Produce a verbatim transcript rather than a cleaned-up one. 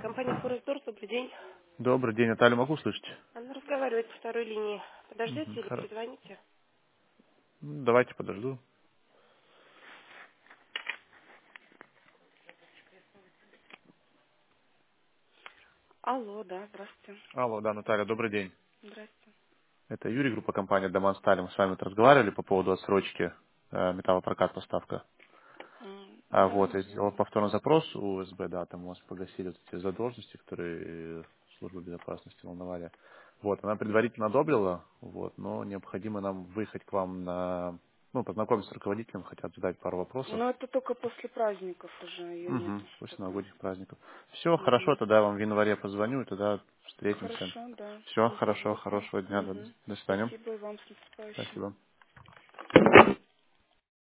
Компания Форестор, добрый день. Добрый день, Наталья, могу слышать? Она разговаривает по второй линии. Подождете Мгм, или хоро- перезвоните? Ну, давайте подожду. Алло, да, здравствуйте. Алло, да, Наталья, добрый день. Здравствуйте. Это Юрий, группа компании Доман Сталин. Мы с вами вот разговаривали по поводу отсрочки э, металлопрокат поставка. М, А Да, вот, я сделал наверное. повторный запрос у УСБ, да, там у вас погасили вот эти задолженности, которые э, служба безопасности волновали. Вот, она предварительно одобрила, вот, но необходимо нам выехать к вам на, ну, познакомиться с руководителем, хотят задать пару вопросов. Но это только после праздников уже, ее Угу, нету после пока. новогодних праздников. Все, хорошо, Мгм. тогда я вам в январе позвоню, и тогда встретимся. Хорошо, да. Все, Мгм, хорошо, ясно. хорошего дня, до, Мгм. до свидания. Спасибо и вам с наступающим. Спасибо.